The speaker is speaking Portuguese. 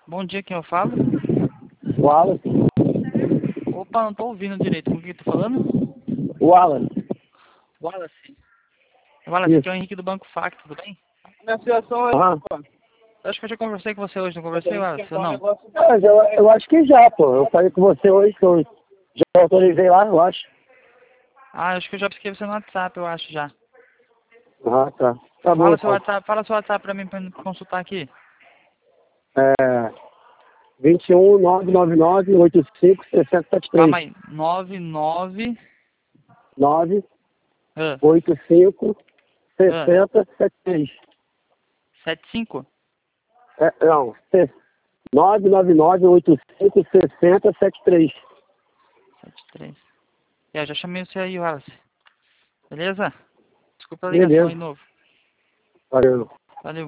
Bom dia, quem eu falo? Wallace. Opa, não tô ouvindo direito. Com quem eu tô falando? Wallace. Wallace. Wallace, aqui é o Isso. Henrique do Banco FAC, tudo bem? Minha situação é. Aham. Eu acho que eu já conversei com você hoje, não conversei, Wallace? Ou não? Mas eu acho que já, pô. Eu falei com você hoje, que eu já autorizei lá, eu acho. Ah, acho que eu já pesquei você no WhatsApp, eu acho já. Ah, tá. Tá bom, Fala seu então. WhatsApp, fala seu WhatsApp pra mim pra consultar aqui. É... 21 999 85 6073. Calma aí. 99... 9 Ah, 85 ah, 6073. 75? Não, 999 85 6073. 73. Eu já chamei você aí, Wallace. Beleza? Desculpa a ligação aí Beleza. de novo. Valeu. Valeu.